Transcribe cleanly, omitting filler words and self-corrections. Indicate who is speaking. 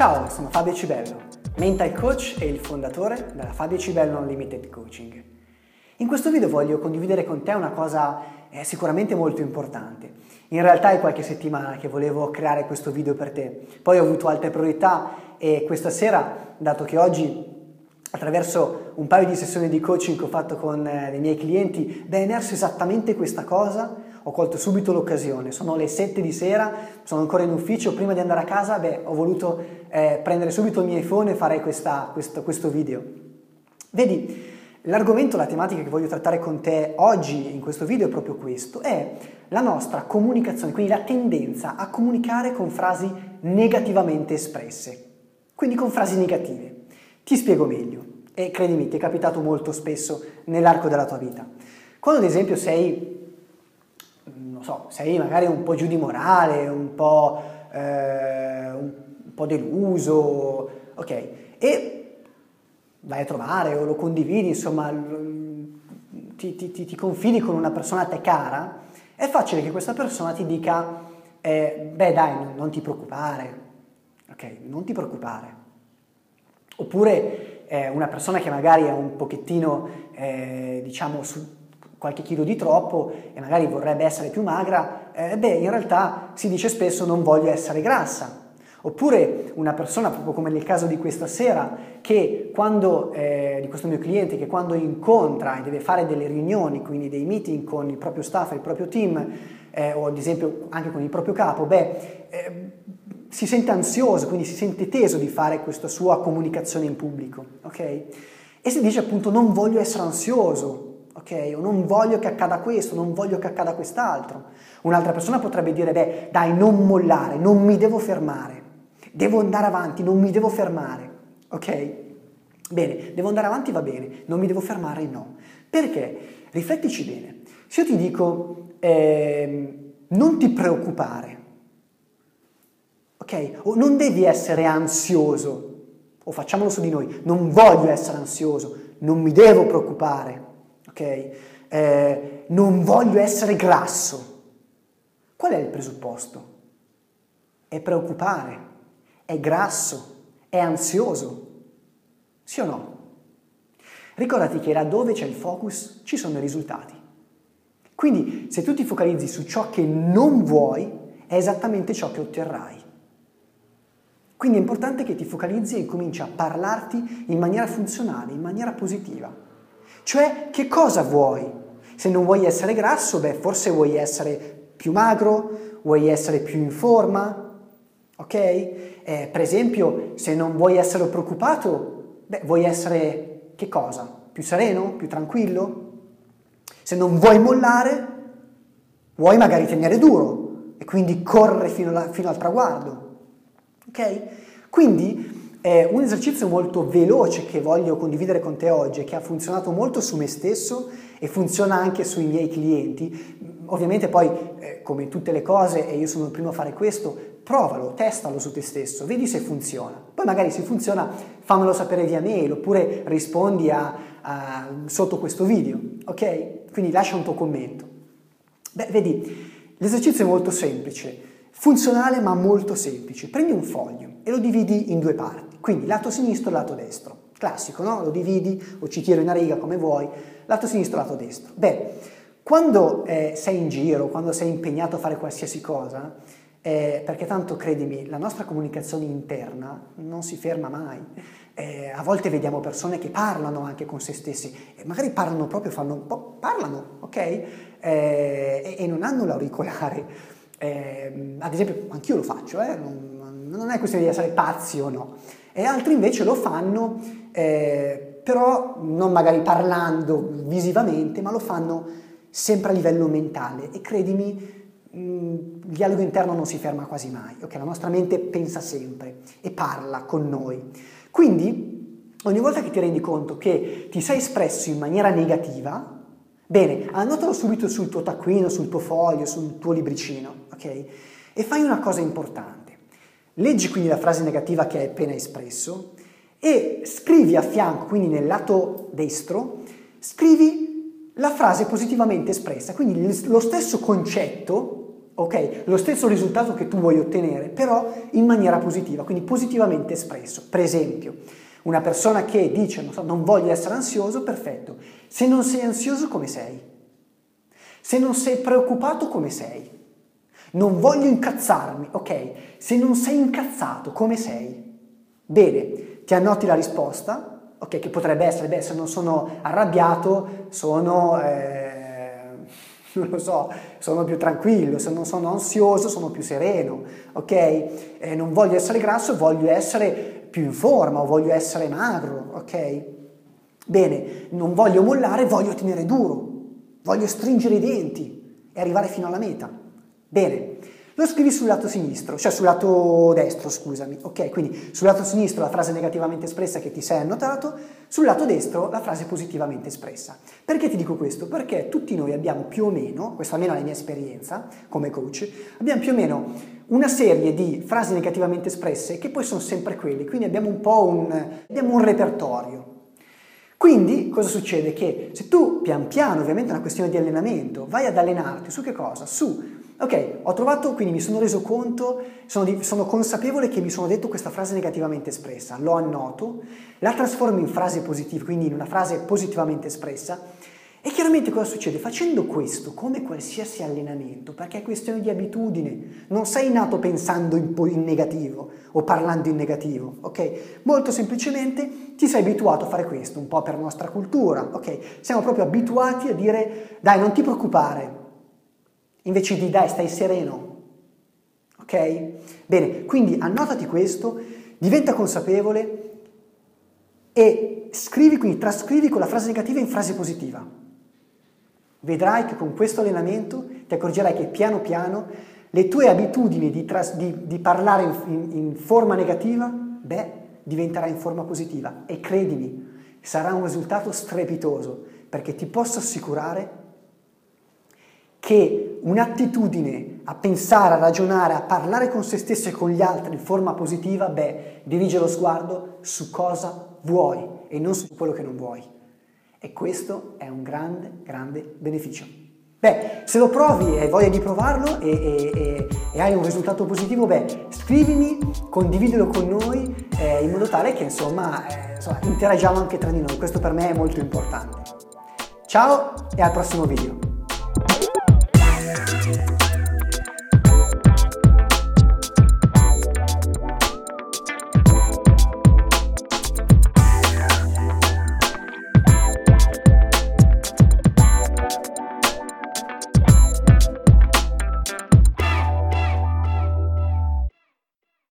Speaker 1: Ciao, sono Fabio Cibello, mental coach e il fondatore della Fabio Cibello Unlimited Coaching. In questo video voglio condividere con te una cosa sicuramente molto importante. In realtà è qualche settimana che volevo creare questo video per te, poi ho avuto altre priorità e questa sera, dato che oggi attraverso un paio di sessioni di coaching che ho fatto con i miei clienti, è emerso esattamente questa cosa, ho colto subito l'occasione. Sono le 7 di sera, sono ancora in ufficio, prima di andare a casa ho voluto prendere subito il mio iPhone e fare questo video. Vedi, l'argomento, la tematica che voglio trattare con te oggi in questo video è proprio questo, è la nostra comunicazione, quindi la tendenza a comunicare con frasi negativamente espresse, quindi con frasi negative. Ti spiego meglio e credimi, ti è capitato molto spesso nell'arco della tua vita. Quando ad esempio sei magari un po' giù di morale, un po' deluso, ok, e vai a trovare o lo condividi, insomma, ti confidi con una persona a te cara, è facile che questa persona ti dica, dai, non ti preoccupare, ok, non ti preoccupare. Oppure una persona che magari è un pochettino, su qualche chilo di troppo e magari vorrebbe essere più magra, in realtà si dice spesso non voglio essere grassa. Oppure una persona, proprio come nel caso di questa sera, di questo mio cliente, che quando incontra e deve fare delle riunioni, quindi dei meeting con il proprio staff, il proprio team, o ad esempio anche con il proprio capo, si sente ansioso, quindi si sente teso di fare questa sua comunicazione in pubblico, ok? E si dice appunto non voglio essere ansioso, ok? O non voglio che accada questo, non voglio che accada quest'altro. Un'altra persona potrebbe dire, dai, non mollare, non mi devo fermare, devo andare avanti, non mi devo fermare, ok? Bene, devo andare avanti, va bene, non mi devo fermare, no. Perché? Riflettici bene. Se io ti dico, non ti preoccupare, ok? O non devi essere ansioso, o facciamolo su di noi, non voglio essere ansioso, non mi devo preoccupare, ok? Non voglio essere grasso. Qual è il presupposto? È preoccupare, è grasso, è ansioso, sì o no? Ricordati che laddove c'è il focus ci sono i risultati. Quindi se tu ti focalizzi su ciò che non vuoi, è esattamente ciò che otterrai. Quindi è importante che ti focalizzi e cominci a parlarti in maniera funzionale, in maniera positiva. Cioè, che cosa vuoi? Se non vuoi essere grasso, forse vuoi essere più magro, vuoi essere più in forma, ok? Per esempio, se non vuoi essere preoccupato, vuoi essere che cosa? Più sereno, più tranquillo? Se non vuoi mollare, vuoi magari tenere duro e quindi correre fino al traguardo. Ok? Quindi un esercizio molto veloce che voglio condividere con te oggi e che ha funzionato molto su me stesso e funziona anche sui miei clienti. Ovviamente poi, come in tutte le cose, e io sono il primo a fare questo, provalo, testalo su te stesso, vedi se funziona. Poi magari se funziona fammelo sapere via mail oppure rispondi sotto questo video, ok? Quindi lascia un tuo commento. Vedi, l'esercizio è molto semplice. Funzionale ma molto semplice. Prendi un foglio e lo dividi in due parti, quindi lato sinistro e lato destro. Classico, no? Lo dividi o ci tiri una riga come vuoi, lato sinistro e lato destro. Quando sei in giro, quando sei impegnato a fare qualsiasi cosa, perché tanto credimi, la nostra comunicazione interna non si ferma mai. A volte vediamo persone che parlano anche con se stessi, e magari parlano proprio, parlano, ok? E non hanno l'auricolare. Ad esempio anch'io lo faccio, non è questione di essere pazzi o no, e altri invece lo fanno, però non magari parlando visivamente, ma lo fanno sempre a livello mentale e credimi, il dialogo interno non si ferma quasi mai, ok? La nostra mente pensa sempre e parla con noi, quindi ogni volta che ti rendi conto che ti sei espresso in maniera negativa, bene, annotalo subito sul tuo taccuino, sul tuo foglio, sul tuo libricino, ok? E fai una cosa importante. Leggi quindi la frase negativa che hai appena espresso e scrivi a fianco, quindi nel lato destro, scrivi la frase positivamente espressa, quindi lo stesso concetto ok? Lo stesso risultato che tu vuoi ottenere, però in maniera positiva, quindi positivamente espresso. Per esempio, una persona che dice, non so, non voglio essere ansioso, perfetto. Se non sei ansioso, come sei? Se non sei preoccupato, come sei? Non voglio incazzarmi, ok? Se non sei incazzato, come sei? Bene, ti annoti la risposta, ok? Che potrebbe essere, beh, se non sono arrabbiato, sono, non lo so, sono più tranquillo, se non sono ansioso, sono più sereno, ok? Non voglio essere grasso, voglio essere più in forma, o voglio essere magro, ok? Bene, non voglio mollare, voglio tenere duro, voglio stringere i denti e arrivare fino alla meta. Bene, lo scrivi sul lato sinistro, cioè sul lato destro, scusami, ok? Quindi sul lato sinistro la frase negativamente espressa che ti sei annotato, sul lato destro la frase positivamente espressa. Perché ti dico questo? Perché tutti noi abbiamo più o meno, questo almeno è la mia esperienza come coach, abbiamo più o meno una serie di frasi negativamente espresse che poi sono sempre quelle, quindi abbiamo un po' un repertorio. Quindi cosa succede? Che se tu pian piano, ovviamente è una questione di allenamento, vai ad allenarti su che cosa? Ok, ho trovato, quindi mi sono reso conto, sono consapevole che mi sono detto questa frase negativamente espressa, lo annoto, la trasformo in frase positiva, quindi in una frase positivamente espressa. E chiaramente cosa succede? Facendo questo, come qualsiasi allenamento, perché è questione di abitudine, non sei nato pensando in negativo o parlando in negativo, ok? Molto semplicemente ti sei abituato a fare questo, un po' per nostra cultura, ok? Siamo proprio abituati a dire, dai, non ti preoccupare, invece di dai, stai sereno, ok? Bene, quindi annotati questo, diventa consapevole e quindi trascrivi quella frase negativa in frase positiva. Vedrai che con questo allenamento ti accorgerai che piano piano le tue abitudini di parlare in forma negativa, diventerà in forma positiva. E credimi, sarà un risultato strepitoso, perché ti posso assicurare che un'attitudine a pensare, a ragionare, a parlare con se stesso e con gli altri in forma positiva, dirige lo sguardo su cosa vuoi e non su quello che non vuoi. E questo è un grande, grande beneficio. Se lo provi e hai voglia di provarlo e hai un risultato positivo, scrivimi, condividilo con noi in modo tale che insomma interagiamo anche tra di noi. Questo per me è molto importante. Ciao e al prossimo video.